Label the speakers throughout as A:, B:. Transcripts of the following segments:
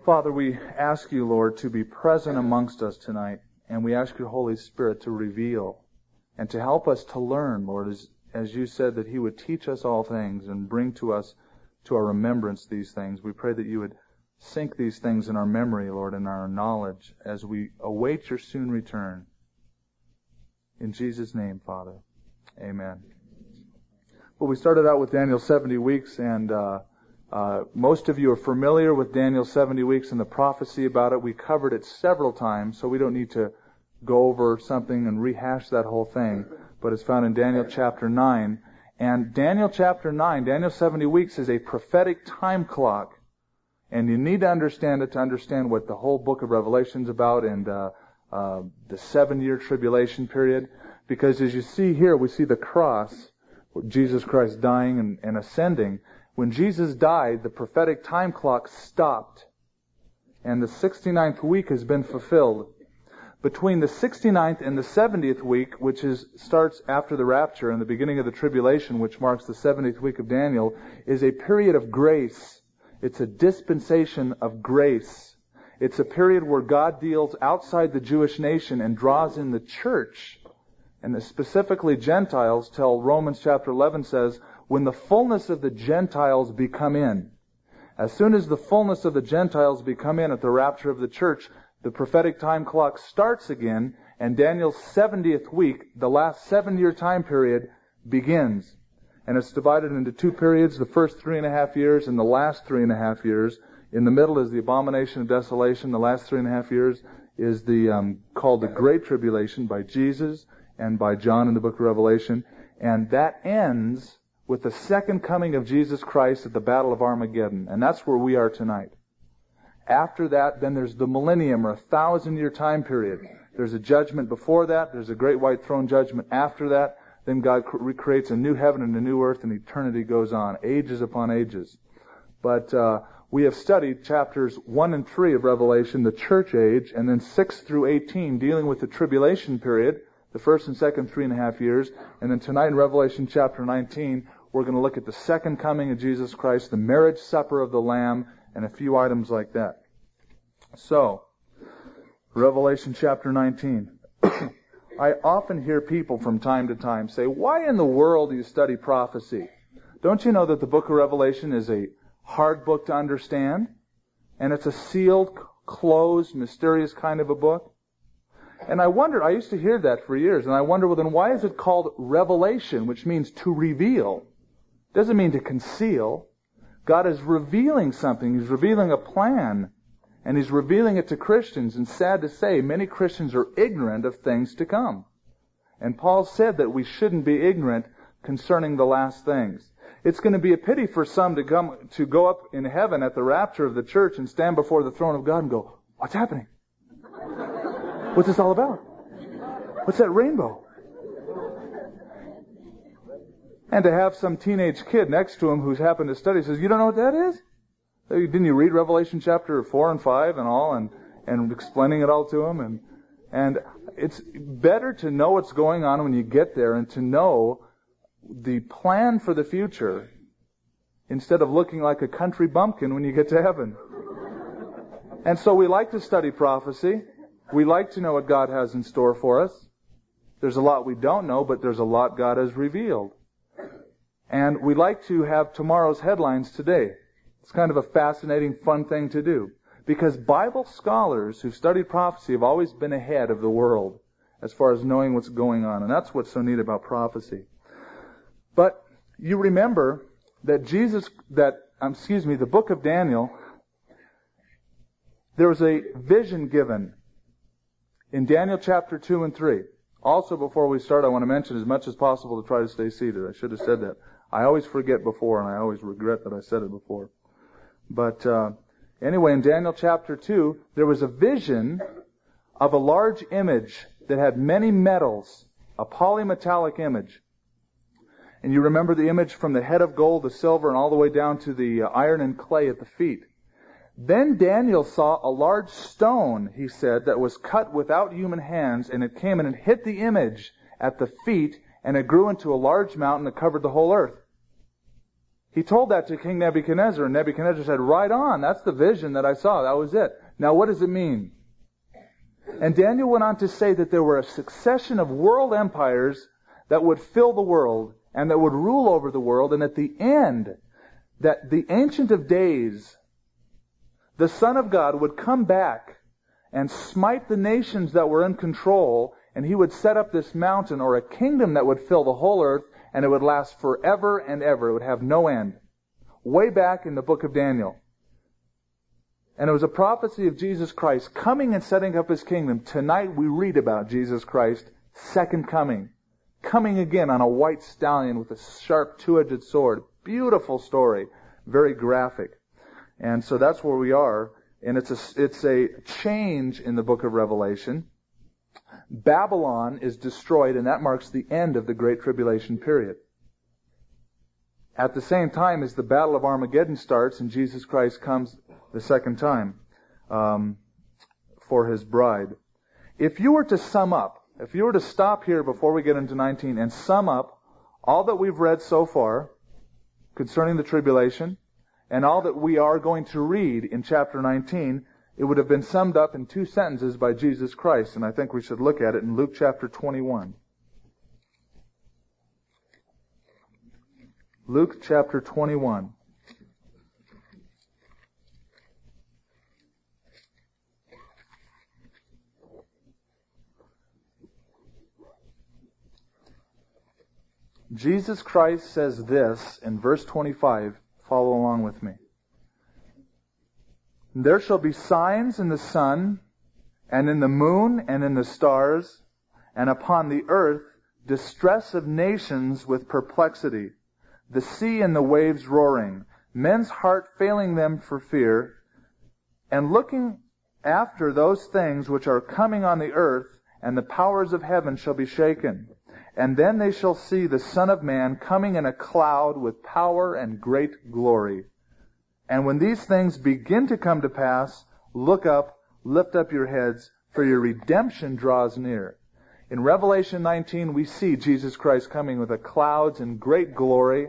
A: Father, we ask you, Lord, to be present amongst us tonight, and we ask your Holy Spirit to reveal and to help us to learn, Lord, as you said that he would teach us all things and bring to us, to our remembrance, these things. We pray that you would sink these things in our memory, Lord, in our knowledge as we await your soon return. In Jesus' name, Father. Amen. Well, we started out with Daniel's 70 weeks, and most of you are familiar with Daniel's 70 weeks and the prophecy about it. We covered it several times, so we don't need to go over something and rehash that whole thing. But it's found in Daniel chapter 9. And Daniel chapter 9, Daniel's 70 weeks, is a prophetic time clock. And you need to understand it to understand what the whole book of Revelation is about and the 7-year tribulation period. Because as you see here, we see the cross, Jesus Christ dying and ascending. When Jesus died, the prophetic time clock stopped. And the 69th week has been fulfilled. Between the 69th and the 70th week, which starts after the rapture and the beginning of the tribulation, which marks the 70th week of Daniel, is a period of grace. It's a dispensation of grace. It's a period where God deals outside the Jewish nation and draws in the church, and specifically Gentiles, till Romans chapter 11 says, when the fullness of the Gentiles be come in. As soon as the fullness of the Gentiles be come in at the rapture of the church, the prophetic time clock starts again, and Daniel's 70th week, the last 7-year time period, begins. And it's divided into 2 periods, the first 3.5 years and the last 3.5 years. In the middle is the abomination of desolation. The last 3.5 years is called the Great Tribulation by Jesus and by John in the book of Revelation. And that ends with the second coming of Jesus Christ at the Battle of Armageddon. And that's where we are tonight. After that, then there's the millennium, or 1,000-year time period. There's a judgment before that. There's a great white throne judgment after that. Then God recreates a new heaven and a new earth, and eternity goes on, ages upon ages. But we have studied chapters 1 and 3 of Revelation, the church age, and then 6 through 18, dealing with the tribulation period, the first and second 3.5 years. And then tonight in Revelation chapter 19, we're going to look at the second coming of Jesus Christ, the marriage supper of the Lamb, and a few items like that. So, Revelation chapter 19. I often hear people from time to time say, why in the world do you study prophecy? Don't you know that the book of Revelation is a hard book to understand? And it's a sealed, closed, mysterious kind of a book? And I wonder, I used to hear that for years, and I wonder, well then why is it called revelation, which means to reveal? It doesn't mean to conceal. God is revealing something. He's revealing a plan. And He's revealing it to Christians. And sad to say, many Christians are ignorant of things to come. And Paul said that we shouldn't be ignorant concerning the last things. It's going to be a pity for some to go up in heaven at the rapture of the church and stand before the throne of God and go, what's happening? What's this all about? What's that rainbow? And to have some teenage kid next to him who's happened to study says, you don't know what that is? Didn't you read Revelation chapter 4 and 5 and all, and explaining it all to him? And it's better to know what's going on when you get there and to know the plan for the future instead of looking like a country bumpkin when you get to heaven. And so we like to study prophecy. We like to know what God has in store for us. There's a lot we don't know, but there's a lot God has revealed. And we like to have tomorrow's headlines today. It's kind of a fascinating, fun thing to do. Because Bible scholars who've studied prophecy have always been ahead of the world as far as knowing what's going on. And that's what's so neat about prophecy. But you remember that the book of Daniel, there was a vision given in Daniel chapter 2 and 3. Also, before we start, I want to mention as much as possible to try to stay seated. I should have said that. I always forget before, and I always regret that I said it before. But anyway, in Daniel chapter 2, there was a vision of a large image that had many metals, a polymetallic image. And you remember the image from the head of gold, the silver, and all the way down to the iron and clay at the feet. Then Daniel saw a large stone, he said, that was cut without human hands, and it came and it hit the image at the feet, and it grew into a large mountain that covered the whole earth. He told that to King Nebuchadnezzar, and Nebuchadnezzar said, right on, that's the vision that I saw, that was it. Now what does it mean? And Daniel went on to say that there were a succession of world empires that would fill the world, and that would rule over the world, and at the end, that the Ancient of Days, the Son of God, would come back and smite the nations that were in control, and He would set up this mountain, or a kingdom that would fill the whole earth, and it would last forever and ever. It would have no end. Way back in the book of Daniel. And it was a prophecy of Jesus Christ coming and setting up His kingdom. Tonight we read about Jesus Christ, second coming. Coming again on a white stallion with a sharp two-edged sword. Beautiful story. Very graphic. And so that's where we are. And it's a change in the book of Revelation. Babylon is destroyed, and that marks the end of the Great Tribulation period. At the same time as the Battle of Armageddon starts, and Jesus Christ comes the second time for His bride. If you were to sum up, if you were to stop here before we get into 19 and sum up all that we've read so far concerning the tribulation and all that we are going to read in chapter 19, it would have been summed up in 2 sentences by Jesus Christ, and I think we should look at it in Luke chapter 21. Luke chapter 21. Jesus Christ says this in verse 25. Follow along with me. There shall be signs in the sun, and in the moon, and in the stars, and upon the earth distress of nations with perplexity, the sea and the waves roaring, men's heart failing them for fear, and looking after those things which are coming on the earth, and the powers of heaven shall be shaken. And then they shall see the Son of Man coming in a cloud with power and great glory. And when these things begin to come to pass, look up, lift up your heads, for your redemption draws near. In Revelation 19, we see Jesus Christ coming with the clouds in great glory.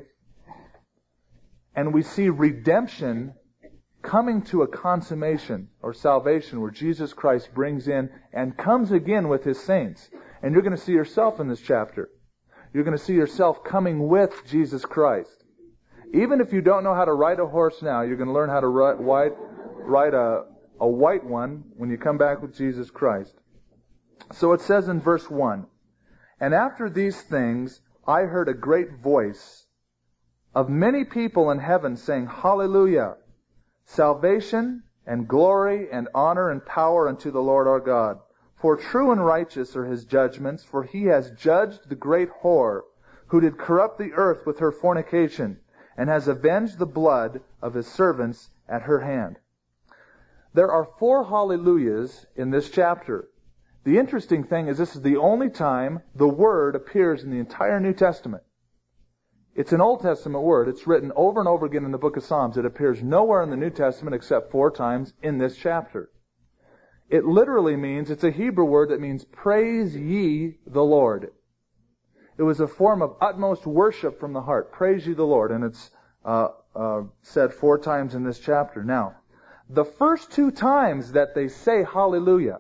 A: And we see redemption coming to a consummation or salvation where Jesus Christ brings in and comes again with His saints. And you're going to see yourself in this chapter. You're going to see yourself coming with Jesus Christ. Even if you don't know how to ride a horse now, you're going to learn how to ride a white one when you come back with Jesus Christ. So it says in verse 1, And after these things I heard a great voice of many people in heaven saying, Hallelujah! Salvation and glory and honor and power unto the Lord our God. For true and righteous are His judgments, for He has judged the great whore, who did corrupt the earth with her fornication, and has avenged the blood of His servants at her hand. There are 4 hallelujahs in this chapter. The interesting thing is this is the only time the word appears in the entire New Testament. It's an Old Testament word. It's written over and over again in the book of Psalms. It appears nowhere in the New Testament except 4 times in this chapter. It literally means, it's a Hebrew word that means, praise ye the Lord. It was a form of utmost worship from the heart. Praise ye the Lord. And it's said 4 times in this chapter. Now, the first 2 times that they say hallelujah,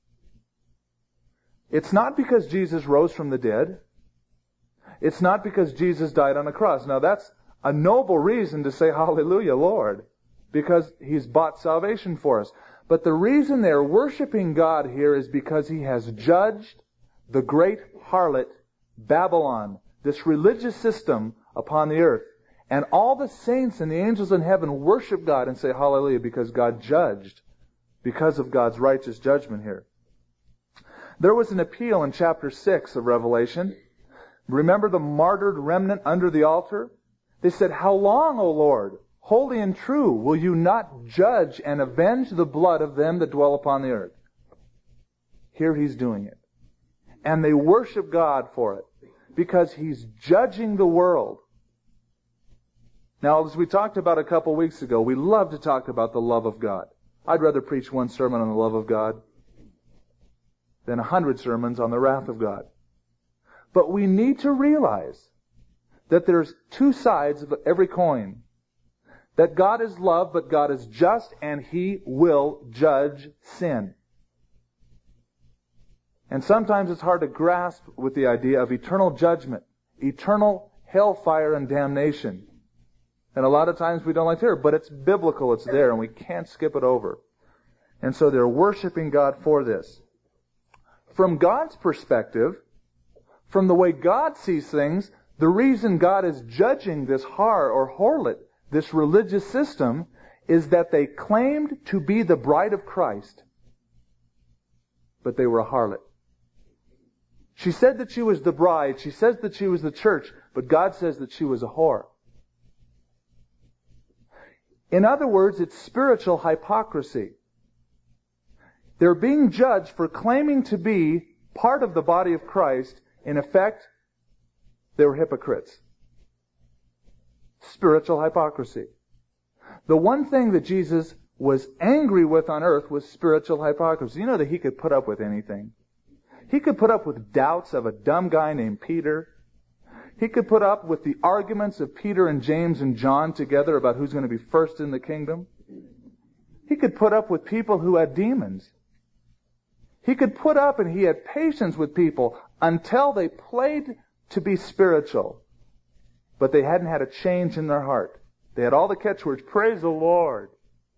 A: it's not because Jesus rose from the dead. It's not because Jesus died on the cross. Now, that's a noble reason to say hallelujah, Lord, because He's bought salvation for us. But the reason they're worshiping God here is because He has judged the great harlot, Babylon, this religious system upon the earth. And all the saints and the angels in heaven worship God and say hallelujah because God judged, because of God's righteous judgment here. There was an appeal in chapter 6 of Revelation. Remember the martyred remnant under the altar? They said, How long, O Lord? Holy and true, will you not judge and avenge the blood of them that dwell upon the earth? Here He's doing it. And they worship God for it, because He's judging the world. Now, as we talked about a couple weeks ago, we love to talk about the love of God. I'd rather preach 1 sermon on the love of God than 100 sermons on the wrath of God. But we need to realize that there's two sides of every coin. That God is love, but God is just, and He will judge sin. And sometimes it's hard to grasp with the idea of eternal judgment, eternal hellfire and damnation. And a lot of times we don't like to hear it, but it's biblical, it's there, and we can't skip it over. And so they're worshiping God for this. From God's perspective, from the way God sees things, the reason God is judging this har or harlot, this religious system, is that they claimed to be the bride of Christ, but they were a harlot. She said that she was the bride. She says that she was the church, but God says that she was a whore. In other words, it's spiritual hypocrisy. They're being judged for claiming to be part of the body of Christ. In effect, they were hypocrites. Spiritual hypocrisy. The one thing that Jesus was angry with on earth was spiritual hypocrisy. You know that He could put up with anything. He could put up with doubts of a dumb guy named Peter. He could put up with the arguments of Peter and James and John together about who's going to be first in the kingdom. He could put up with people who had demons. He could put up and He had patience with people until they played to be spiritual. But they hadn't had a change in their heart. They had all the catchwords, praise the Lord.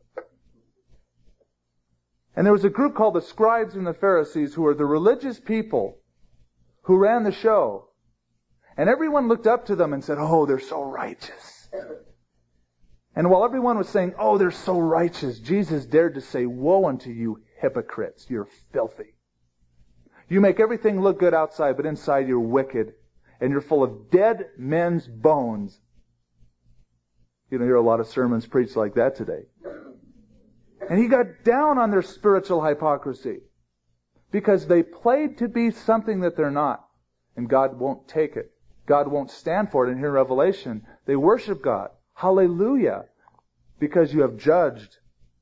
A: And there was a group called the scribes and the Pharisees, who were the religious people who ran the show. And everyone looked up to them and said, oh, they're so righteous. And while everyone was saying, oh, they're so righteous, Jesus dared to say, woe unto you hypocrites, you're filthy. You make everything look good outside, but inside you're wicked. And you're full of dead men's bones. You don't hear a lot of sermons preached like that today. And He got down on their spiritual hypocrisy because they played to be something that they're not. And God won't take it. God won't stand for it. And here in Revelation, they worship God. Hallelujah. Because you have judged.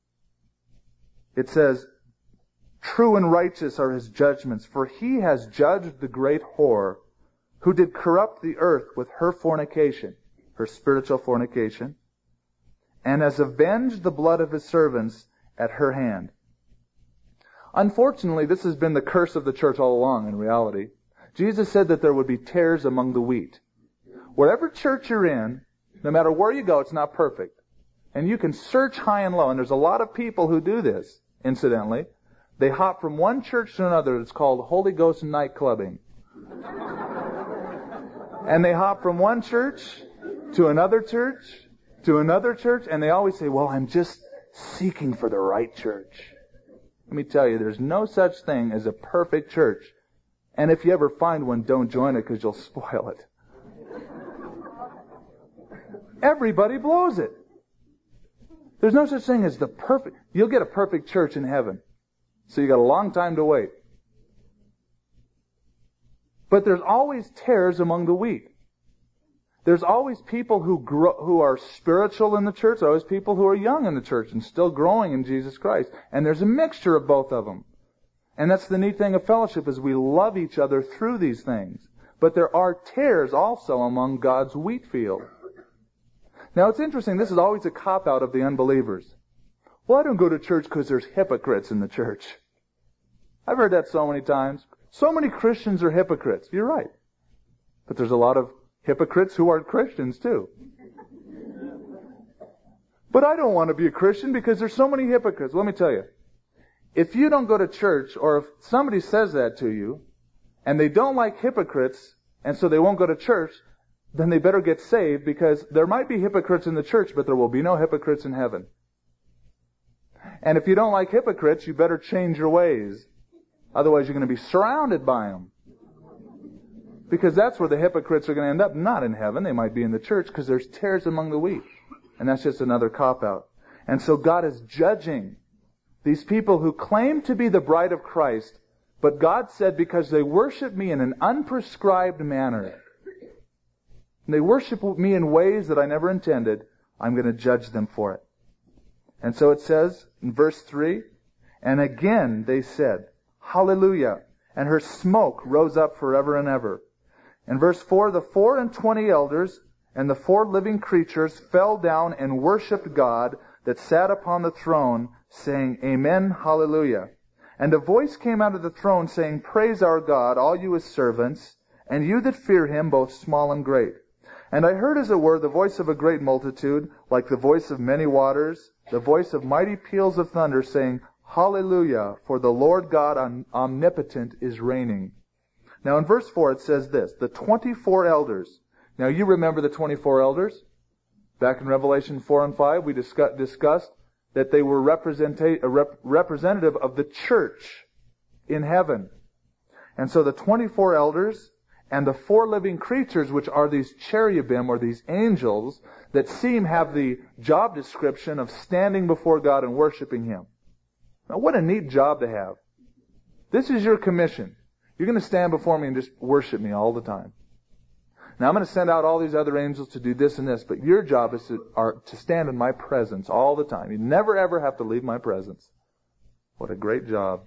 A: It says, true and righteous are His judgments, for He has judged the great whore who did corrupt the earth with her fornication, her spiritual fornication, and has avenged the blood of His servants at her hand. Unfortunately, this has been the curse of the church all along in reality. Jesus said that there would be tares among the wheat. Whatever church you're in, no matter where you go, it's not perfect. And you can search high and low, and there's a lot of people who do this, incidentally. They hop from one church to another. It's called Holy Ghost night clubbing. And they hop from one church to another church to another church, and they always say, well, I'm just seeking for the right church. Let me tell you, there's no such thing as a perfect church. And if you ever find one, don't join it because you'll spoil it. Everybody blows it. There's no such thing as the perfect. You'll get a perfect church in heaven. So you got a long time to wait. But there's always tares among the wheat. There's always people who are spiritual in the church. There's always people who are young in the church and still growing in Jesus Christ. And there's a mixture of both of them. And that's the neat thing of fellowship, is we love each other through these things. But there are tares also among God's wheat field. Now it's interesting, this is always a cop-out of the unbelievers. Well, I don't go to church because there's hypocrites in the church. I've heard that so many times. So many Christians are hypocrites. You're right. But there's a lot of hypocrites who aren't Christians too. But I don't want to be a Christian because there's so many hypocrites. Let me tell you. If you don't go to church, or if somebody says that to you, and they don't like hypocrites, and so they won't go to church, then they better get saved, because there might be hypocrites in the church, but there will be no hypocrites in heaven. And if you don't like hypocrites, you better change your ways. Otherwise, you're going to be surrounded by them. Because that's where the hypocrites are going to end up. Not in heaven. They might be in the church, because there's tares among the wheat. And that's just another cop-out. And so God is judging these people who claim to be the bride of Christ, but God said, because they worship me in an unprescribed manner, and they worship me in ways that I never intended, I'm going to judge them for it. And so it says in verse 3, and again they said, Hallelujah, and her smoke rose up forever and ever. In verse 4, the 24 elders and the 4 living creatures fell down and worshipped God that sat upon the throne, saying, Amen, Hallelujah. And a voice came out of the throne saying, Praise our God, all you his servants, and you that fear him, both small and great. And I heard, as it were, the voice of a great multitude, like the voice of many waters, the voice of mighty peals of thunder, saying, Hallelujah, for the Lord God omnipotent is reigning. Now in verse 4 it says this, the 24 elders. Now you remember the 24 elders? Back in Revelation 4 and 5 we discussed that they were representative of the church in heaven. And so the 24 elders and the 4 living creatures, which are these cherubim or these angels that have the job description of standing before God and worshiping Him. Now what a neat job to have. This is your commission. You're going to stand before me and just worship me all the time. Now I'm going to send out all these other angels to do this and this, but your job is to stand in my presence all the time. You never ever have to leave my presence. What a great job.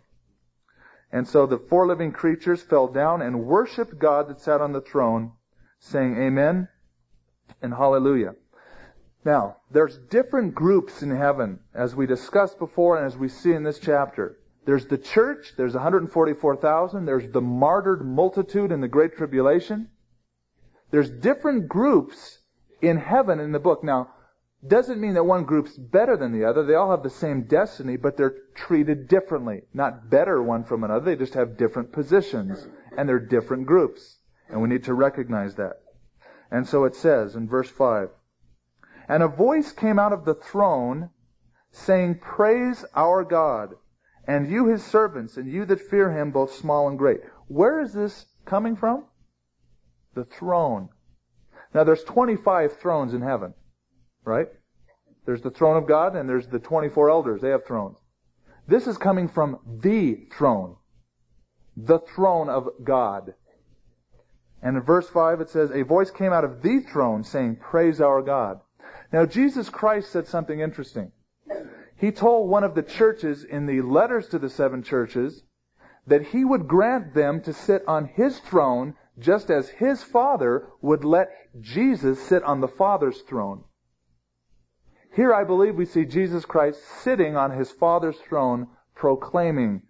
A: And so the 4 living creatures fell down and worshipped God that sat on the throne, saying Amen and Hallelujah. Now, there's different groups in heaven, as we discussed before and as we see in this chapter. There's the church, there's 144,000, there's the martyred multitude in the Great Tribulation. There's different groups in heaven in the book. Now, doesn't mean that one group's better than the other. They all have the same destiny, but they're treated differently. Not better one from another. They just have different positions, and they're different groups. And we need to recognize that. And so it says in verse 5, And a voice came out of the throne, saying, Praise our God, and you his servants, and you that fear him, both small and great. Where is this coming from? The throne. Now there's 25 thrones in heaven. Right? There's the throne of God and there's the 24 elders. They have thrones. This is coming from the throne. The throne of God. And in verse 5 it says, A voice came out of the throne saying, Praise our God. Now Jesus Christ said something interesting. He told one of the churches in the letters to the 7 churches that He would grant them to sit on His throne just as His Father would let Jesus sit on the Father's throne. Here I believe we see Jesus Christ sitting on His Father's throne proclaiming,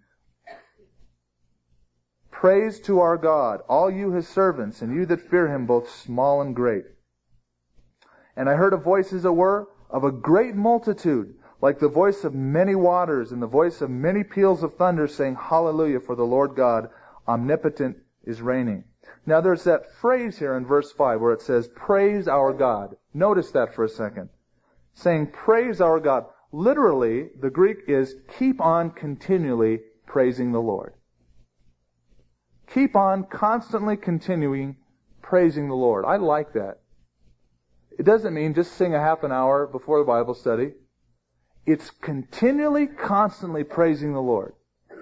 A: Praise to our God, all you His servants, and you that fear Him, both small and great. And I heard a voice, as it were, of a great multitude, like the voice of many waters and the voice of many peals of thunder, saying, Hallelujah, for the Lord God omnipotent is reigning. Now there's that phrase here in verse 5 where it says, Praise our God. Notice that for a second. Saying, Praise our God. Literally, the Greek is, keep on continually praising the Lord. Keep on constantly continuing praising the Lord. I like that. It doesn't mean just sing a half an hour before the Bible study. It's continually, constantly praising the Lord.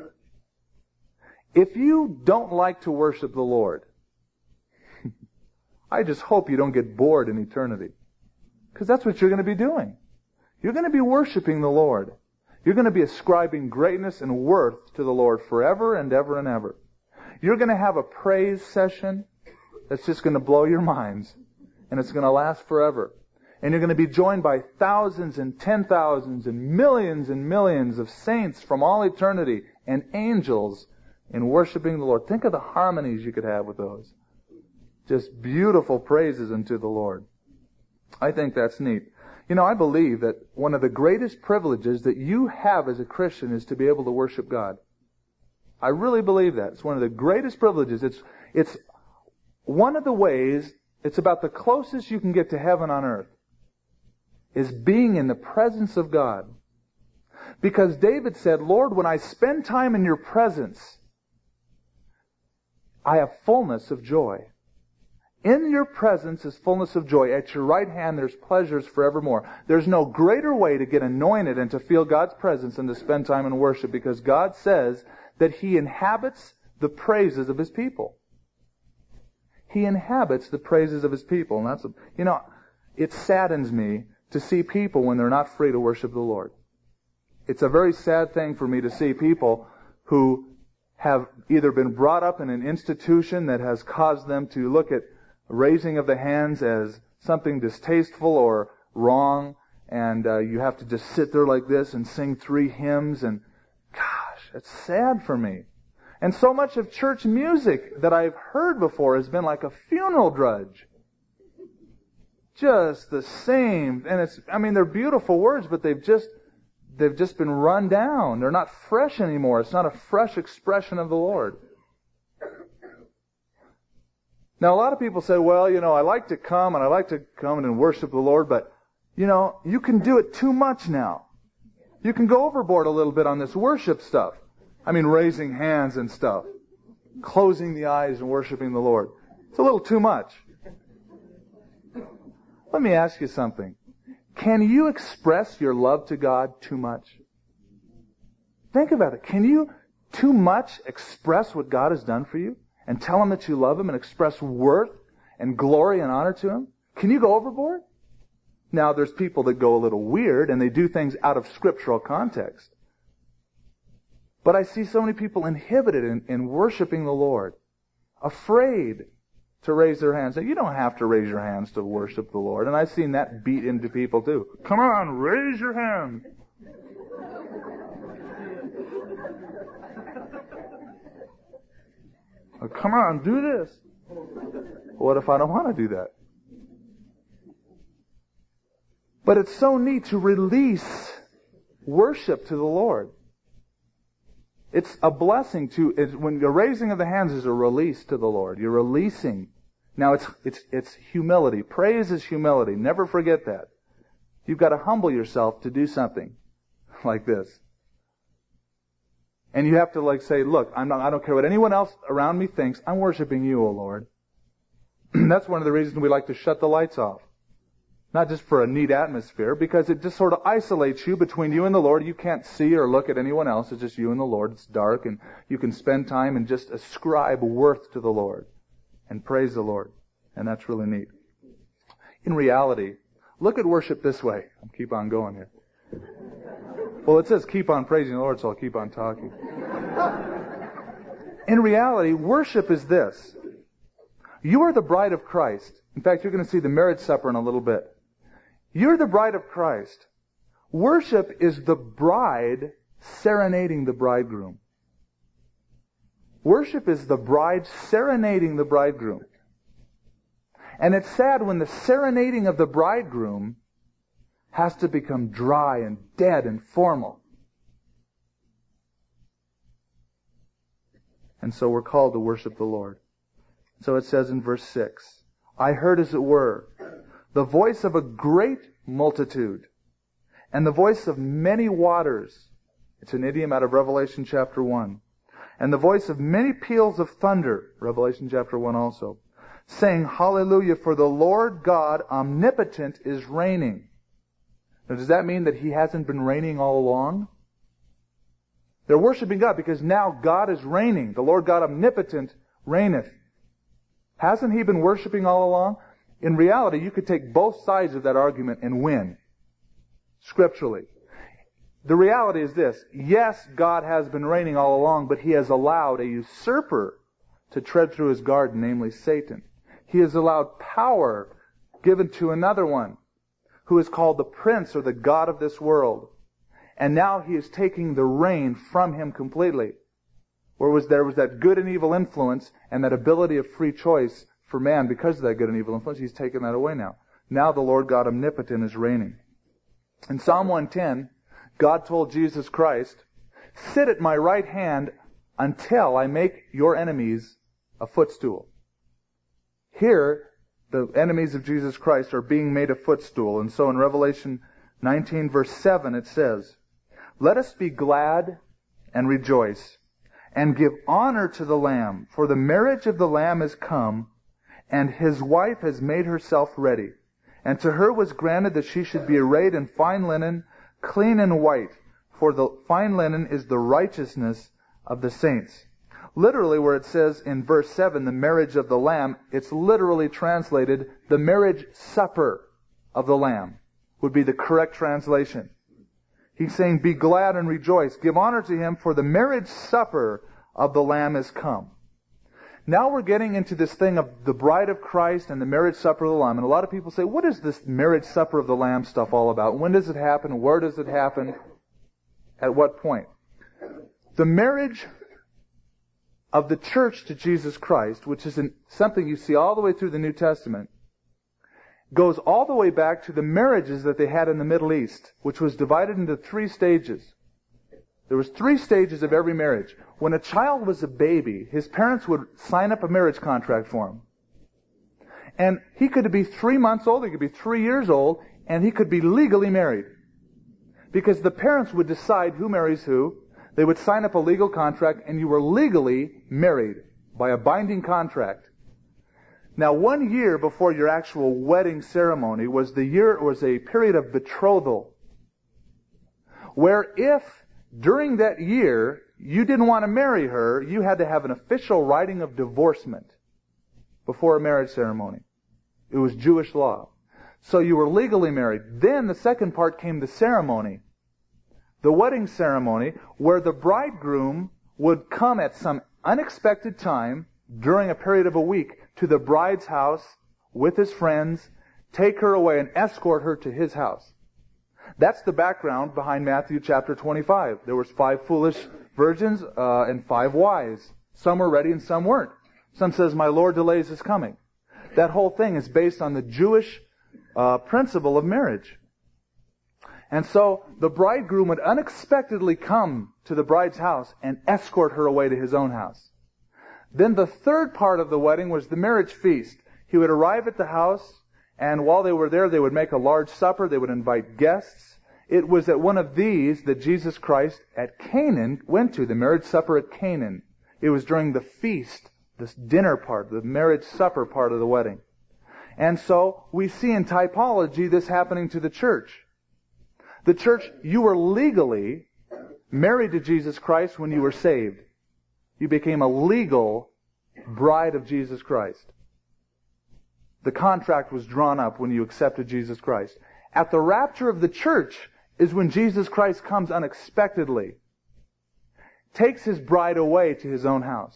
A: If you don't like to worship the Lord, I just hope you don't get bored in eternity. Because that's what you're going to be doing. You're going to be worshiping the Lord. You're going to be ascribing greatness and worth to the Lord forever and ever and ever. You're going to have a praise session that's just going to blow your minds. And it's going to last forever. And you're going to be joined by thousands and 10,000s and millions of saints from all eternity and angels in worshiping the Lord. Think of the harmonies you could have with those. Just beautiful praises unto the Lord. I think that's neat. You know, I believe that one of the greatest privileges that you have as a Christian is to be able to worship God. I really believe that. It's one of the greatest privileges. It's one of the ways, it's about the closest you can get to heaven on earth, is being in the presence of God. Because David said, Lord, when I spend time in your presence, I have fullness of joy. In your presence is fullness of joy. At your right hand there's pleasures forevermore. There's no greater way to get anointed and to feel God's presence than to spend time in worship, because God says that He inhabits the praises of His people. He inhabits the praises of His people. And that's, it saddens me to see people when they're not free to worship the Lord. It's a very sad thing for me to see people who have either been brought up in an institution that has caused them to look at raising of the hands as something distasteful or wrong, and you have to just sit there like this and sing 3 hymns, and gosh, it's sad for me. And so much of church music that I've heard before has been like a funeral drudge. Just the same, and they're beautiful words, but they've just been run down. They're not fresh anymore. It's not a fresh expression of the Lord. Now, a lot of people say, well, I like to come and worship the Lord, but, you can do it too much now. You can go overboard a little bit on this worship stuff. Raising hands and stuff. Closing the eyes and worshiping the Lord. It's a little too much. Let me ask you something. Can you express your love to God too much? Think about it. Can you too much express what God has done for you and tell Him that you love Him and express worth and glory and honor to Him? Can you go overboard? Now, there's people that go a little weird and they do things out of scriptural context. But I see so many people inhibited in worshiping the Lord, afraid to raise their hands. Now, you don't have to raise your hands to worship the Lord. And I've seen that beat into people too. Come on, raise your hand. Oh, come on, do this. What if I don't want to do that? But it's so neat to release worship to the Lord. It's a blessing when the raising of the hands is a release to the Lord. You're releasing. Now it's humility. Praise is humility. Never forget that. You've got to humble yourself to do something like this. And you have to say, look, I don't care what anyone else around me thinks. I'm worshiping you, O Lord. That's one of the reasons we like to shut the lights off. Not just for a neat atmosphere, because it just sort of isolates you between you and the Lord. You can't see or look at anyone else. It's just you and the Lord. It's dark, and you can spend time and just ascribe worth to the Lord and praise the Lord. And that's really neat. In reality, look at worship this way. I'll keep on going here. Well, it says keep on praising the Lord, so I'll keep on talking. In reality, worship is this. You are the bride of Christ. In fact, you're going to see the marriage supper in a little bit. You're the bride of Christ. Worship is the bride serenading the bridegroom. Worship is the bride serenading the bridegroom. And it's sad when the serenading of the bridegroom has to become dry and dead and formal. And so we're called to worship the Lord. So it says in verse 6, I heard, as it were, the voice of a great multitude, and the voice of many waters. It's an idiom out of Revelation chapter 1. And the voice of many peals of thunder, Revelation chapter 1 also, saying, Hallelujah, for the Lord God omnipotent is reigning. Now, does that mean that He hasn't been reigning all along? They're worshiping God because now God is reigning. The Lord God omnipotent reigneth. Hasn't He been worshiping all along? In reality, you could take both sides of that argument and win. Scripturally. The reality is this. Yes, God has been reigning all along, but He has allowed a usurper to tread through His garden, namely Satan. He has allowed power given to another one, who is called the prince or the god of this world. And now he is taking the reign from him completely. There was that good and evil influence and that ability of free choice for man because of that good and evil influence. He's taken that away now. Now the Lord God omnipotent is reigning. In Psalm 110, God told Jesus Christ, sit at my right hand until I make your enemies a footstool. Here, the enemies of Jesus Christ are being made a footstool. And so in Revelation 19 verse 7 it says, let us be glad and rejoice and give honor to the Lamb, for the marriage of the Lamb is come, and His wife has made herself ready. And to her was granted that she should be arrayed in fine linen, clean and white, for the fine linen is the righteousness of the saints. Literally, where it says in verse 7, the marriage of the Lamb, it's literally translated, the marriage supper of the Lamb would be the correct translation. He's saying, be glad and rejoice. Give honor to Him, for the marriage supper of the Lamb is come. Now we're getting into this thing of the bride of Christ and the marriage supper of the Lamb. And a lot of people say, what is this marriage supper of the Lamb stuff all about? When does it happen? Where does it happen? At what point? The marriage of the church to Jesus Christ, which is something you see all the way through the New Testament, goes all the way back to the marriages that they had in the Middle East, which was divided into 3 stages. There was 3 stages of every marriage. When a child was a baby, his parents would sign up a marriage contract for him. And he could be 3 months old, he could be 3 years old, and he could be legally married. Because the parents would decide who marries who. They would sign up a legal contract, and you were legally married by a binding contract. Now, 1 year before your actual wedding ceremony was a period of betrothal, where if during that year you didn't want to marry her, you had to have an official writing of divorcement before a marriage ceremony. It was Jewish law. So you were legally married. Then the second part came the ceremony. The wedding ceremony, where the bridegroom would come at some unexpected time during a period of a week to the bride's house with his friends, take her away and escort her to his house. That's the background behind Matthew chapter 25. There was 5 foolish virgins and 5 wise. Some were ready and some weren't. Some says, my Lord delays his coming. That whole thing is based on the Jewish principle of marriage. And so the bridegroom would unexpectedly come to the bride's house and escort her away to his own house. Then the third part of the wedding was the marriage feast. He would arrive at the house, and while they were there, they would make a large supper. They would invite guests. It was at one of these that Jesus Christ at Canaan went to, the marriage supper at Canaan. It was during the feast, this dinner part, the marriage supper part of the wedding. And so we see in typology this happening to the church. The church, you were legally married to Jesus Christ when you were saved. You became a legal bride of Jesus Christ. The contract was drawn up when you accepted Jesus Christ. At the rapture of the church is when Jesus Christ comes unexpectedly, takes his bride away to his own house.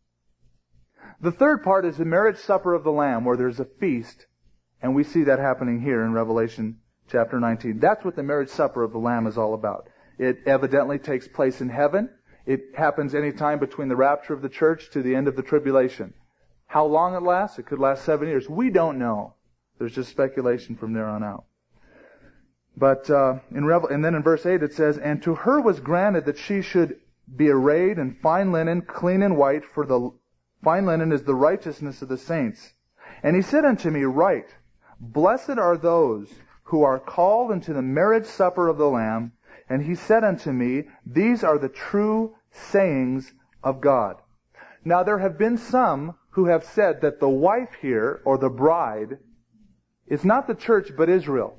A: The third part is the marriage supper of the Lamb, where there's a feast, and we see that happening here in Revelation chapter 19. That's what the marriage supper of the Lamb is all about. It evidently takes place in heaven. It happens any time between the rapture of the church to the end of the tribulation. How long it lasts? It could last 7 years. We don't know. There's just speculation from there on out. But and then in verse 8 it says, and to her was granted that she should be arrayed in fine linen, clean and white, for the fine linen is the righteousness of the saints. And he said unto me, write, blessed are those who are called into the marriage supper of the Lamb. And he said unto me, these are the true sayings of God. Now there have been some who have said that the wife here, or the bride, is not the church but Israel.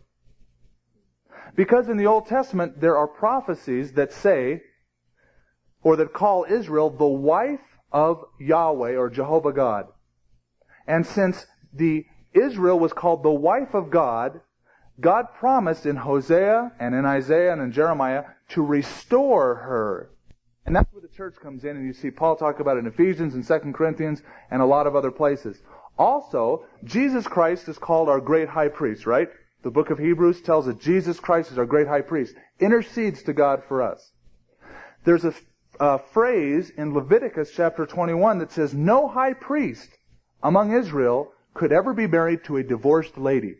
A: Because in the Old Testament there are prophecies that say, or that call Israel the wife of Yahweh, or Jehovah God. And since Israel was called the wife of God, God promised in Hosea and in Isaiah and in Jeremiah to restore her. And that's where the church comes in, and you see Paul talk about it in Ephesians and 2 Corinthians and a lot of other places. Also, Jesus Christ is called our great high priest, right? The book of Hebrews tells us Jesus Christ is our great high priest, intercedes to God for us. There's a phrase in Leviticus chapter 21 that says, no high priest among Israel could ever be married to a divorced lady.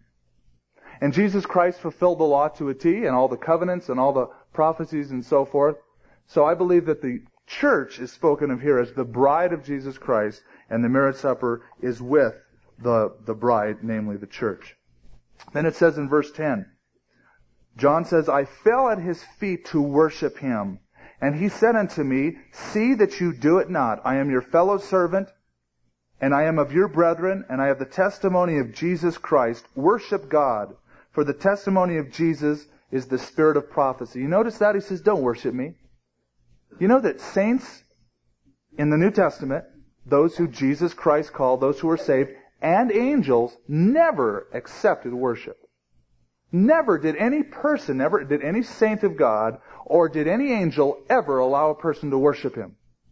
A: And Jesus Christ fulfilled the law to a T, and all the covenants and all the prophecies and so forth. So I believe that the church is spoken of here as the bride of Jesus Christ, and the marriage supper is with the bride, namely the church. Then it says in verse 10, John says, I fell at his feet to worship him. And he said unto me, see that you do it not. I am your fellow servant, and I am of your brethren, and I have the testimony of Jesus Christ. Worship God, for the testimony of Jesus is the spirit of prophecy. You notice that? He says, don't worship me. You know that saints in the New Testament, those who Jesus Christ called, those who are saved, and angels never accepted worship. Never did any person, never did any saint of God, or did any angel ever allow a person to worship him.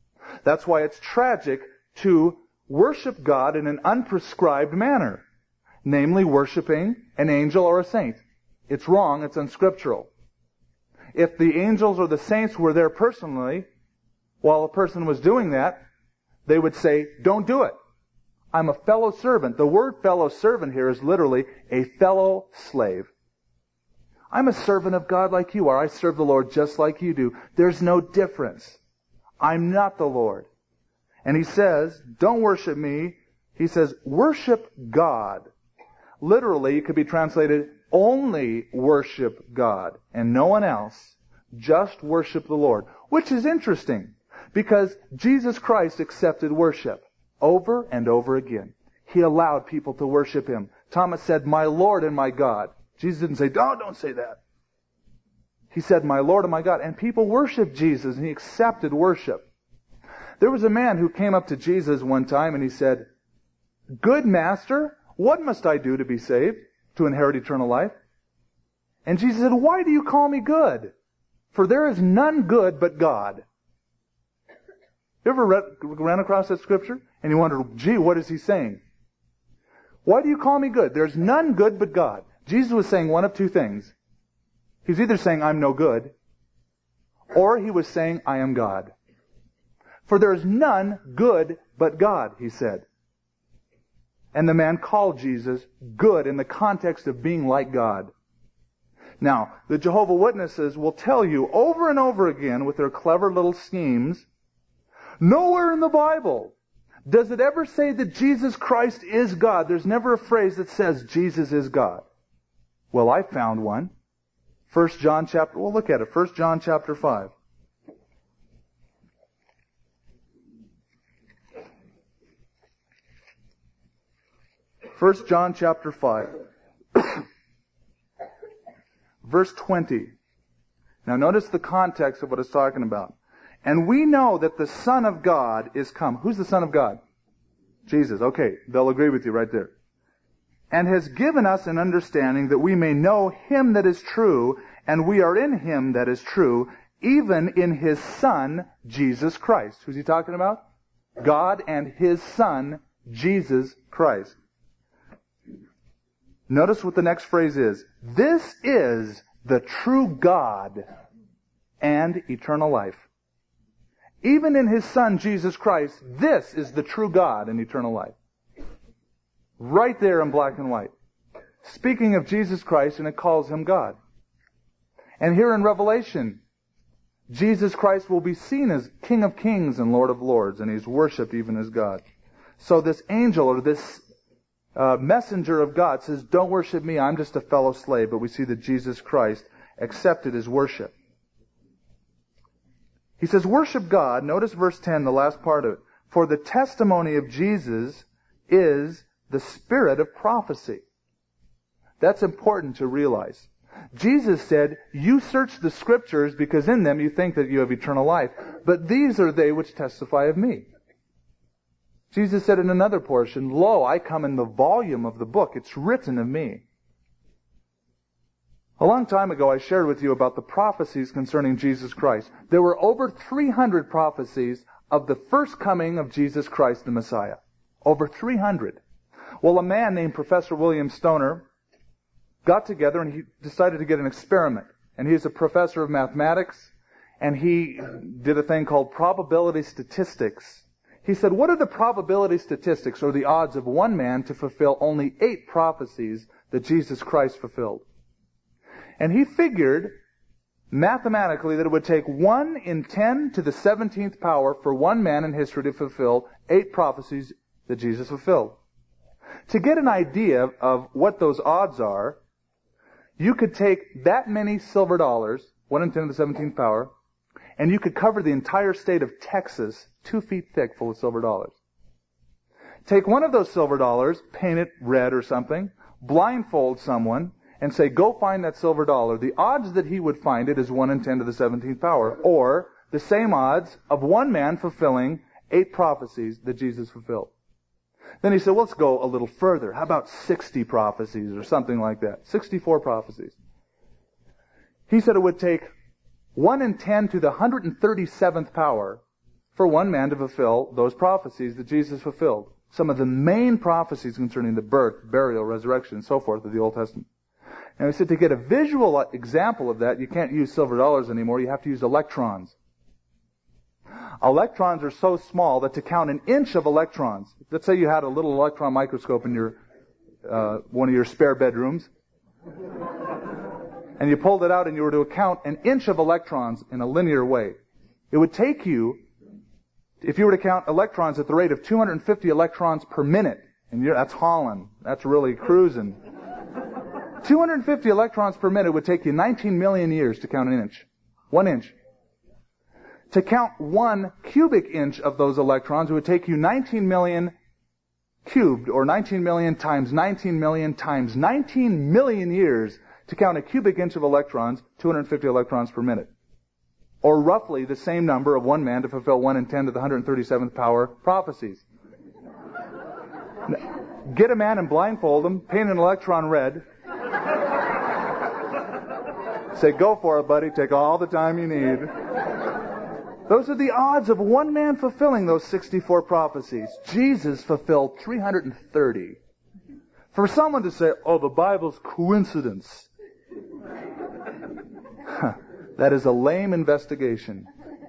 A: That's why it's tragic to worship God in an unprescribed manner, namely worshiping an angel or a saint. It's wrong, it's unscriptural. If the angels or the saints were there personally, while a person was doing that, they would say, don't do it. I'm a fellow servant. The word fellow servant here is literally a fellow slave. I'm a servant of God like you are. I serve the Lord just like you do. There's no difference. I'm not the Lord. And he says, don't worship me. He says, worship God. Literally, it could be translated, only worship God and no one else. Just worship the Lord. Which is interesting, because Jesus Christ accepted worship over and over again. He allowed people to worship Him. Thomas said, my Lord and my God. Jesus didn't say, don't say that. He said, my Lord and my God. And people worshiped Jesus, and He accepted worship. There was a man who came up to Jesus one time and he said, good master, what must I do to be saved, to inherit eternal life? And Jesus said, why do you call me good? For there is none good but God. You ever ran across that scripture? And you wondered, gee, what is he saying? Why do you call me good? There's none good but God. Jesus was saying one of two things. He was either saying, I'm no good, or He was saying, I am God. For there is none good but God, He said. And the man called Jesus good in the context of being like God. Now, the Jehovah's Witnesses will tell you over and over again with their clever little schemes, nowhere in the Bible does it ever say that Jesus Christ is God. There's never a phrase that says Jesus is God. Well, I found one. 1 John chapter, we'll look at it. 1 John chapter 5. 1 John chapter 5. Verse 20. Now notice the context of what it's talking about. And we know that the Son of God is come. Who's the Son of God? Jesus. Okay, they'll agree with you right there. And has given us an understanding that we may know Him that is true, and we are in Him that is true, even in His Son, Jesus Christ. Who's He talking about? God and His Son, Jesus Christ. Notice what the next phrase is. This is the true God and eternal life. Even in His Son, Jesus Christ, this is the true God and eternal life. Right there in black and white. Speaking of Jesus Christ, and it calls Him God. And here in Revelation, Jesus Christ will be seen as King of Kings and Lord of Lords, and He's worshipped even as God. So this angel, or this messenger of God, says, don't worship me, I'm just a fellow slave. But we see that Jesus Christ accepted His worship. He says, worship God. Notice verse 10, the last part of it. For the testimony of Jesus is the spirit of prophecy. That's important to realize. Jesus said, you search the Scriptures because in them you think that you have eternal life. But these are they which testify of me. Jesus said in another portion, lo, I come in the volume of the book. It's written of me. A long time ago, I shared with you about the prophecies concerning Jesus Christ. There were over 300 prophecies of the first coming of Jesus Christ the Messiah. Over 300. Well, a man named Professor William Stoner got together and he decided to get an experiment. And he's a professor of mathematics, and he did a thing called probability statistics. He said, what are the probability statistics, or the odds of one man to fulfill only 8 prophecies that Jesus Christ fulfilled? And he figured mathematically that it would take 1 in 10 to the 17th power for one man in history to fulfill 8 prophecies that Jesus fulfilled. To get an idea of what those odds are, you could take that many silver dollars, 1 in 10 to the 17th power, and you could cover the entire state of Texas 2 feet thick full of silver dollars. Take one of those silver dollars, paint it red or something, blindfold someone, and say, go find that silver dollar. The odds that he would find it is 1 in 10 to the 17th power, or the same odds of one man fulfilling 8 prophecies that Jesus fulfilled. Then he said, well, let's go a little further. How about 60 prophecies or something like that? 64 prophecies. He said it would take 1 in 10 to the 137th power for one man to fulfill those prophecies that Jesus fulfilled. Some of the main prophecies concerning the birth, burial, resurrection, and so forth of the Old Testament. And we said to get a visual example of that, you can't use silver dollars anymore, you have to use electrons. Electrons are so small that to count an inch of electrons, let's say you had a little electron microscope in your one of your spare bedrooms, and you pulled it out and you were to count an inch of electrons in a linear way. It would take you, if you were to count electrons at the rate of 250 electrons per minute, and that's hauling, that's really cruising. 250 electrons per minute would take you 19 million years to count an inch. 1 inch. To count 1 cubic inch of those electrons, it would take you 19 million cubed, or 19 million times 19 million times 19 million years to count a cubic inch of electrons, 250 electrons per minute. Or roughly the same number of one man to fulfill 1 in 10 to the 137th power prophecies. Get a man and blindfold him, paint an electron red. Say, go for it, buddy. Take all the time you need. Those are the odds of one man fulfilling those 64 prophecies. Jesus fulfilled 330. For someone to say, oh, the Bible's coincidence. That is a lame investigation.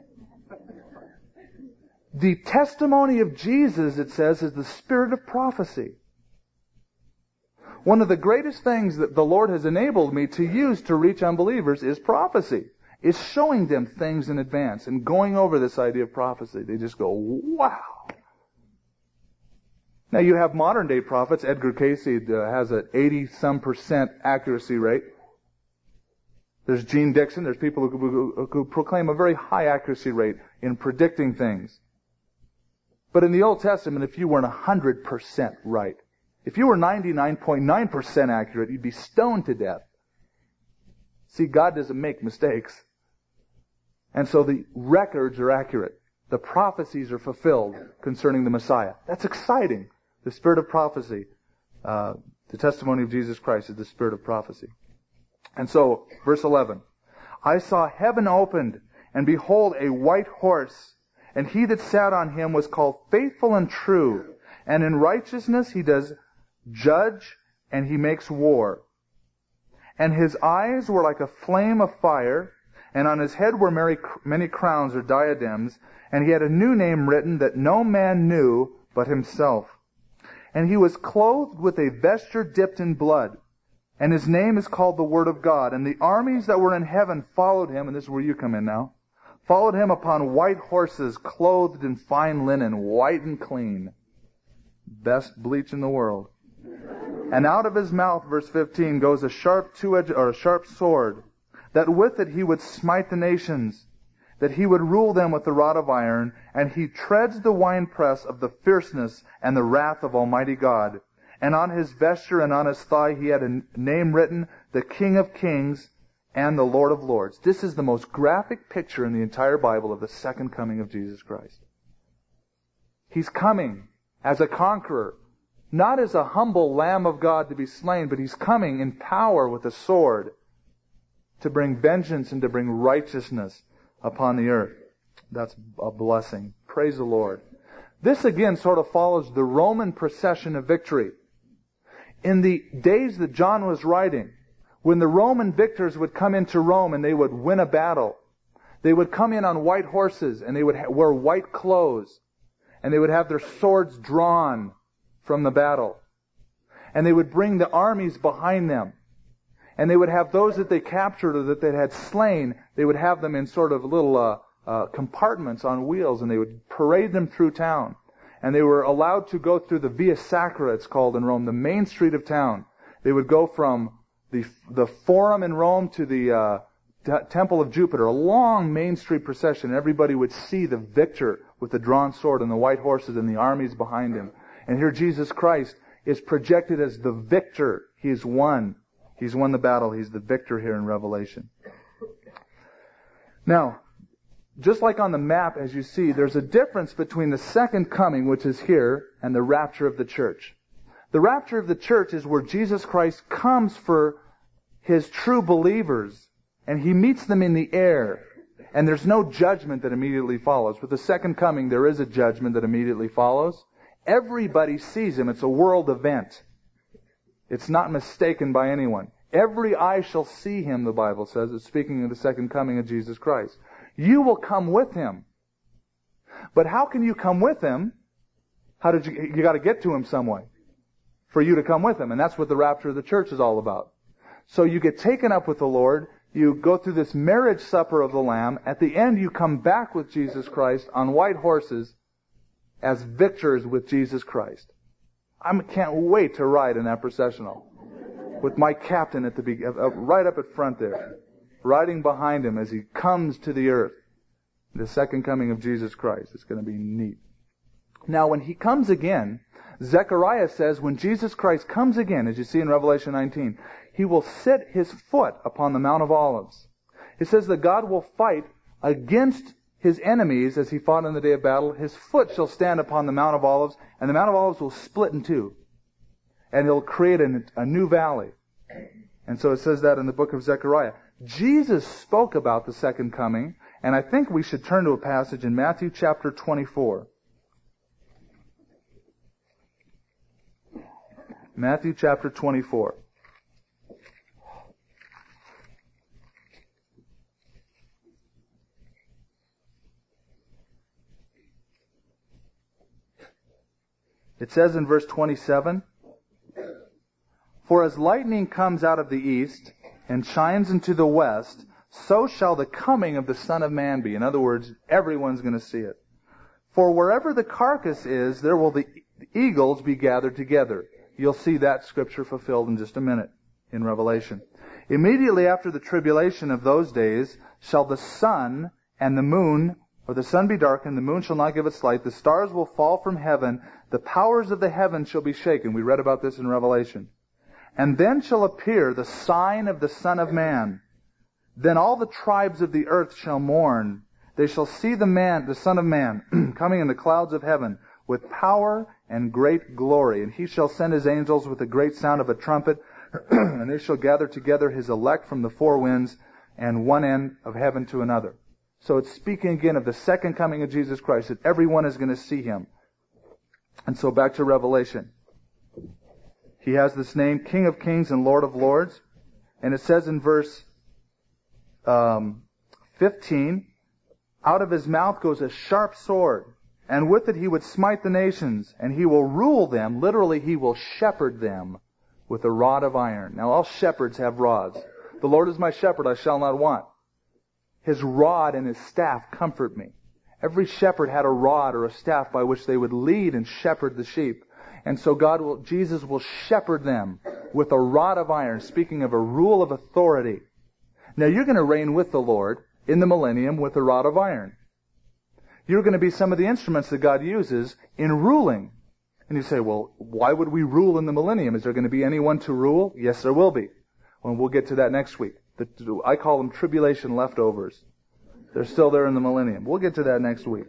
A: The testimony of Jesus, it says, is the spirit of prophecy. One of the greatest things that the Lord has enabled me to use to reach unbelievers is prophecy. Is showing them things in advance and going over this idea of prophecy. They just go, wow. Now you have modern day prophets. Edgar Cayce has an 80-some% accuracy rate. There's Gene Dixon. There's people who proclaim a very high accuracy rate in predicting things. But in the Old Testament, if you weren't 100% right, if you were 99.9% accurate, you'd be stoned to death. See, God doesn't make mistakes. And so the records are accurate. The prophecies are fulfilled concerning the Messiah. That's exciting. The spirit of prophecy. The testimony of Jesus Christ is the spirit of prophecy. And so, verse 11. I saw heaven opened, and behold, a white horse. And he that sat on him was called Faithful and True. And in righteousness he does judge, and he makes war. And his eyes were like a flame of fire, and on his head were many crowns or diadems, and he had a new name written that no man knew but himself. And he was clothed with a vesture dipped in blood, and his name is called the Word of God. And the armies that were in heaven followed him, and this is where you come in now, followed him upon white horses, clothed in fine linen, white and clean. Best bleach in the world. And out of his mouth, verse 15, goes a sharp sword, that with it he would smite the nations, that he would rule them with the rod of iron, and he treads the winepress of the fierceness and the wrath of Almighty God. And on his vesture and on his thigh he had a name written, the King of Kings and the Lord of Lords. This is the most graphic picture in the entire Bible of the second coming of Jesus Christ. He's coming as a conqueror. Not as a humble Lamb of God to be slain, but he's coming in power with a sword to bring vengeance and to bring righteousness upon the earth. That's a blessing. Praise the Lord. This again sort of follows the Roman procession of victory. In the days that John was writing, when the Roman victors would come into Rome and they would win a battle, they would come in on white horses and they would wear white clothes and they would have their swords drawn from the battle. And they would bring the armies behind them. And they would have those that they captured or that they had slain, they would have them in sort of little compartments on wheels, and they would parade them through town. And they were allowed to go through the Via Sacra, it's called in Rome, the main street of town. They would go from the Forum in Rome to the Temple of Jupiter, a long main street procession. Everybody would see the victor with the drawn sword and the white horses and the armies behind him. And here Jesus Christ is projected as the victor. He's won. He's won the battle. He's the victor here in Revelation. Now, just like on the map, as you see, there's a difference between the second coming, which is here, and the rapture of the church. The rapture of the church is where Jesus Christ comes for his true believers, and he meets them in the air. And there's no judgment that immediately follows. With the second coming, there is a judgment that immediately follows. Everybody sees Him. It's a world event. It's not mistaken by anyone. Every eye shall see Him, the Bible says. It's speaking of the second coming of Jesus Christ. You will come with Him. But how can you come with Him? You got to get to Him some way for you to come with Him. And that's what the rapture of the church is all about. So you get taken up with the Lord. You go through this marriage supper of the Lamb. At the end, you come back with Jesus Christ on white horses as victors with Jesus Christ. I can't wait to ride in that processional with my captain at right up at front there, riding behind him as he comes to the earth. The second coming of Jesus Christ. It's going to be neat. Now, when He comes again, Zechariah says when Jesus Christ comes again, as you see in Revelation 19, He will set His foot upon the Mount of Olives. It says that God will fight against His enemies as He fought in the day of battle. His foot shall stand upon the Mount of Olives, and the Mount of Olives will split in two. And He'll create a new valley. And so it says that in the book of Zechariah. Jesus spoke about the second coming, and I think we should turn to a passage in Matthew chapter 24. Matthew chapter 24. It says in verse 27, "For as lightning comes out of the east and shines into the west, so shall the coming of the Son of Man be." In other words, everyone's going to see it. "For wherever the carcass is, there will the eagles be gathered together." You'll see that scripture fulfilled in just a minute in Revelation. "Immediately after the tribulation of those days shall the sun and the moon, or the sun be darkened, the moon shall not give its light, the stars will fall from heaven, the powers of the heavens shall be shaken." We read about this in Revelation. "And then shall appear the sign of the Son of Man. Then all the tribes of the earth shall mourn. They shall see the Son of Man, coming in the clouds of heaven, with power and great glory. And He shall send His angels with a great sound of a trumpet, and they shall gather together His elect from the four winds, and one end of heaven to another." So it's speaking again of the second coming of Jesus Christ, that everyone is going to see Him. And so back to Revelation. He has this name, King of Kings and Lord of Lords. And it says in verse 15, "Out of His mouth goes a sharp sword, and with it He would smite the nations, and He will rule them," literally He will shepherd them, "with a rod of iron." Now all shepherds have rods. "The Lord is my shepherd, I shall not want. His rod and His staff comfort me." Every shepherd had a rod or a staff by which they would lead and shepherd the sheep. And so Jesus will shepherd them with a rod of iron, speaking of a rule of authority. Now you're going to reign with the Lord in the millennium with a rod of iron. You're going to be some of the instruments that God uses in ruling. And you say, well, why would we rule in the millennium? Is there going to be anyone to rule? Yes, there will be. Well, we'll get to that next week. I call them tribulation leftovers. They're still there in the millennium. We'll get to that next week.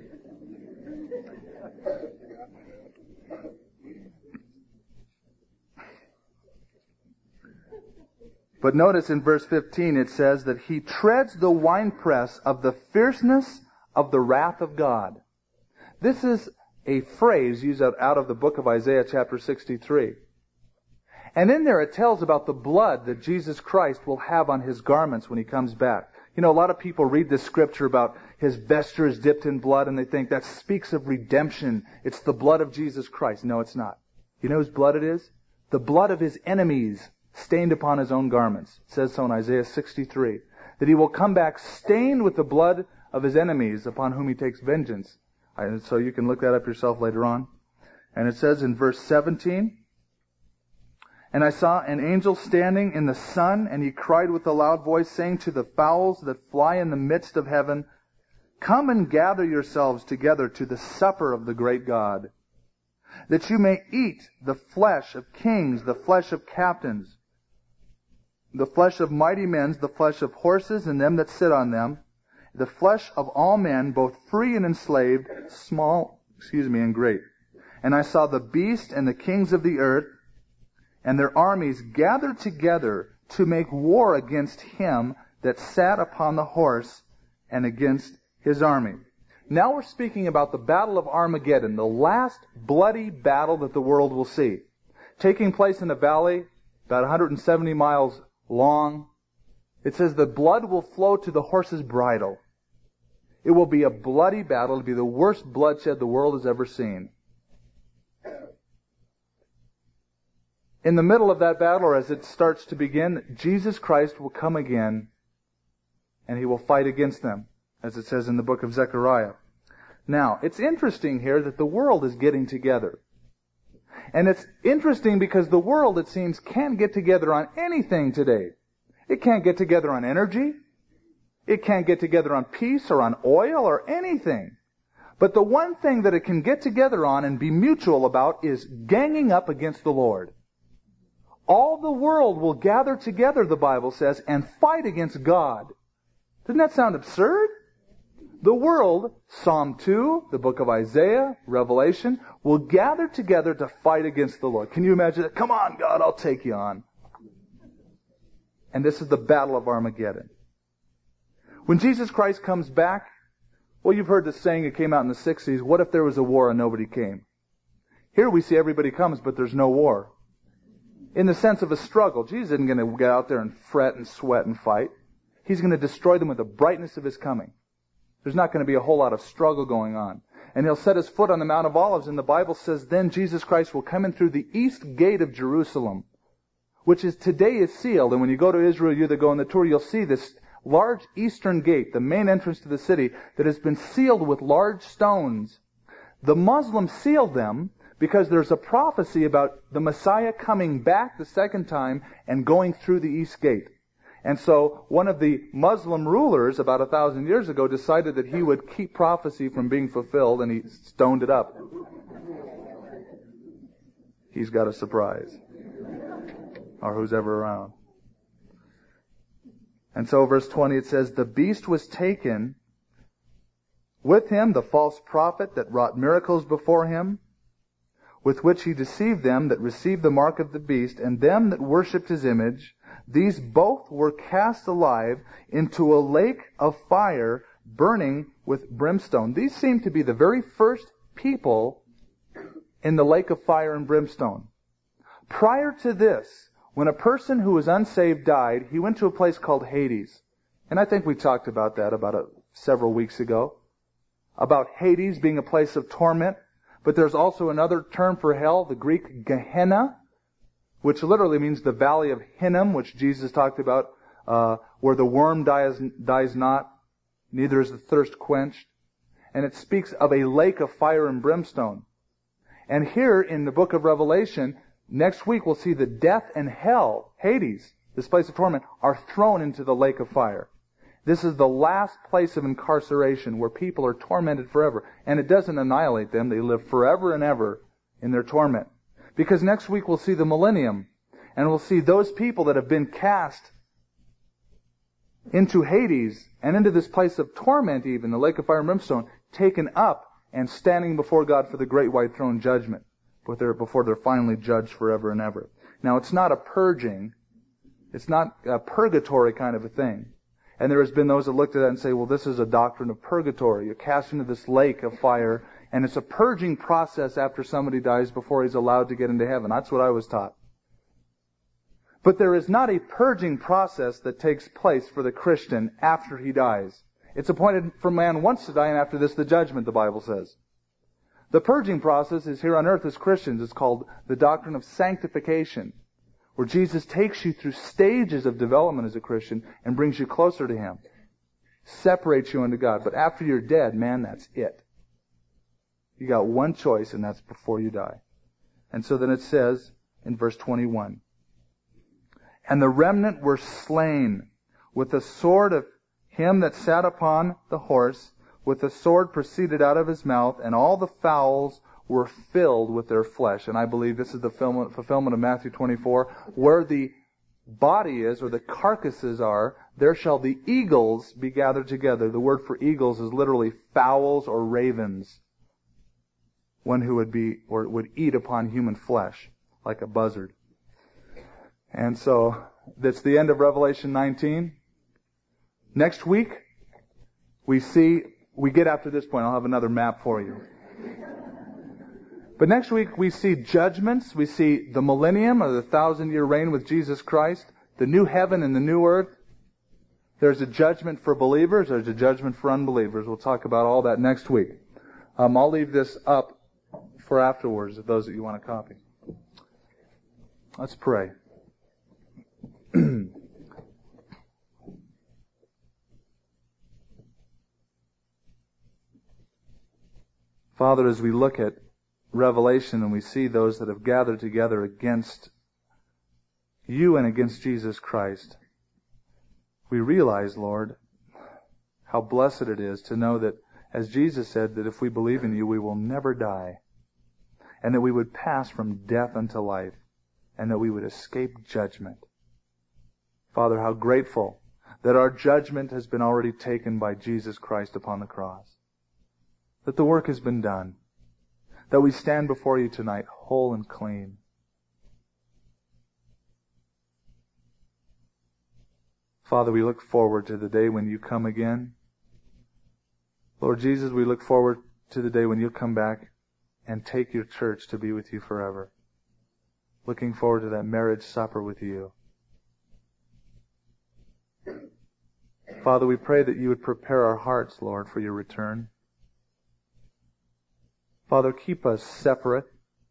A: But notice in verse 15 it says that He treads the winepress of the fierceness of the wrath of God. This is a phrase used out of the book of Isaiah chapter 63. And in there it tells about the blood that Jesus Christ will have on His garments when He comes back. You know, a lot of people read this scripture about His vesture is dipped in blood and they think that speaks of redemption. It's the blood of Jesus Christ. No, it's not. You know whose blood it is? The blood of His enemies stained upon His own garments. It says so in Isaiah 63. That He will come back stained with the blood of His enemies upon whom He takes vengeance. So you can look that up yourself later on. And it says in verse 17, "And I saw an angel standing in the sun, and he cried with a loud voice, saying to the fowls that fly in the midst of heaven, Come and gather yourselves together to the supper of the great God, that you may eat the flesh of kings, the flesh of captains, the flesh of mighty men, the flesh of horses and them that sit on them, the flesh of all men, both free and enslaved, small, and great. And I saw the beast and the kings of the earth, and their armies gathered together to make war against Him that sat upon the horse and against his army. Now we're speaking about the Battle of Armageddon, the last bloody battle that the world will see. Taking place in a valley about 170 miles long. It says the blood will flow to the horse's bridle. It will be a bloody battle. It will be the worst bloodshed the world has ever seen. In the middle of that battle, or as it starts to begin, Jesus Christ will come again and he will fight against them, as it says in the book of Zechariah. Now, it's interesting here that the world is getting together. And it's interesting because the world, it seems, can't get together on anything today. It can't get together on energy. It can't get together on peace or on oil or anything. But the one thing that it can get together on and be mutual about is ganging up against the Lord. All the world will gather together, the Bible says, and fight against God. Doesn't that sound absurd? The world, Psalm 2, the book of Isaiah, Revelation, will gather together to fight against the Lord. Can you imagine that? Come on, God, I'll take you on. And this is the Battle of Armageddon. When Jesus Christ comes back, well, you've heard the saying, it came out in the 60s, what if there was a war and nobody came? Here we see everybody comes, but there's no war. In the sense of a struggle, Jesus isn't going to get out there and fret and sweat and fight. He's going to destroy them with the brightness of his coming. There's not going to be a whole lot of struggle going on. And he'll set his foot on the Mount of Olives, and the Bible says then Jesus Christ will come in through the east gate of Jerusalem, which is today is sealed. And when you go to Israel, you that go on the tour, you'll see this large eastern gate, the main entrance to the city, that has been sealed with large stones. The Muslims sealed them because there's a prophecy about the Messiah coming back the second time and going through the east gate. And so one of the Muslim rulers about 1,000 years ago decided that he would keep prophecy from being fulfilled, and he stoned it up. He's got a surprise. Or who's ever around. And so verse 20 it says, the beast was taken, with him the false prophet that wrought miracles before him, with which he deceived them that received the mark of the beast, and them that worshipped his image. These both were cast alive into a lake of fire burning with brimstone. These seem to be the very first people in the lake of fire and brimstone. Prior to this, when a person who was unsaved died, he went to a place called Hades. And I think we talked about that several weeks ago. About Hades being a place of torment. But there's also another term for hell, the Greek Gehenna, which literally means the valley of Hinnom, which Jesus talked about, where the worm dies not, neither is the thirst quenched. And it speaks of a lake of fire and brimstone. And here in the book of Revelation, next week we'll see that death and hell, Hades, this place of torment, are thrown into the lake of fire. This is the last place of incarceration where people are tormented forever. And it doesn't annihilate them. They live forever and ever in their torment. Because next week we'll see the millennium. And we'll see those people that have been cast into Hades and into this place of torment even, the lake of fire and brimstone, taken up and standing before God for the great white throne judgment. Before they're finally judged forever and ever. Now it's not a purging. It's not a purgatory kind of a thing. And there has been those that looked at that and say, well, this is a doctrine of purgatory. You're cast into this lake of fire, and it's a purging process after somebody dies before he's allowed to get into heaven. That's what I was taught. But there is not a purging process that takes place for the Christian after he dies. It's appointed for man once to die, and after this the judgment, the Bible says. The purging process is here on earth as Christians. It's called the doctrine of sanctification, where Jesus takes you through stages of development as a Christian and brings you closer to Him. Separates you unto God. But after you're dead, man, that's it. You got one choice, and that's before you die. And so then it says in verse 21, and the remnant were slain with the sword of him that sat upon the horse, with the sword proceeded out of his mouth, and all the fowls were filled with their flesh. And I believe this is the fulfillment of Matthew 24. Where the body is, or the carcasses are, there shall the eagles be gathered together. The word for eagles is literally fowls or ravens. One who would eat upon human flesh, like a buzzard. And so, that's the end of Revelation 19. Next week, we get after this point, I'll have another map for you. But next week we see judgments. We see the millennium, or the 1,000-year reign with Jesus Christ, the new heaven and the new earth. There's a judgment for believers. There's a judgment for unbelievers. We'll talk about all that next week. I'll leave this up for afterwards, if those that you want a copy. Let's pray. Father, as we look at Revelation and we see those that have gathered together against you and against Jesus Christ, we realize, Lord, how blessed it is to know that, as Jesus said, that if we believe in you, we will never die, and that we would pass from death unto life, and that we would escape judgment. Father, how grateful that our judgment has been already taken by Jesus Christ upon the cross, that the work has been done, that we stand before you tonight whole and clean. Father, we look forward to the day when you come again. Lord Jesus, we look forward to the day when you'll come back and take your church to be with you forever. Looking forward to that marriage supper with you. Father, we pray that you would prepare our hearts, Lord, for your return. Father, keep us separate.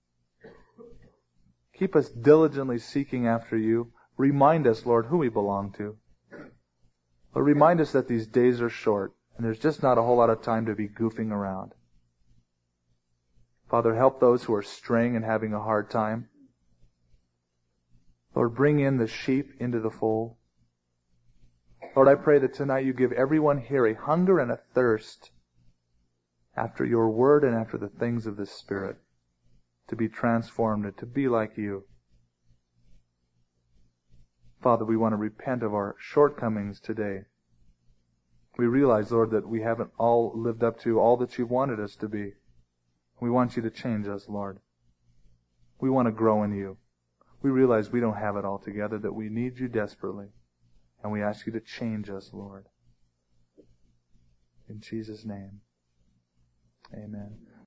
A: Keep us diligently seeking after you. Remind us, Lord, who we belong to. Lord, remind us that these days are short, and there's just not a whole lot of time to be goofing around. Father, help those who are straying and having a hard time. Lord, bring in the sheep into the fold. Lord, I pray that tonight you give everyone here a hunger and a thirst after your word and after the things of the Spirit, to be transformed and to be like you. Father, we want to repent of our shortcomings today. We realize, Lord, that we haven't all lived up to all that you've wanted us to be. We want you to change us, Lord. We want to grow in you. We realize we don't have it all together, that we need you desperately. And we ask you to change us, Lord. In Jesus' name, amen.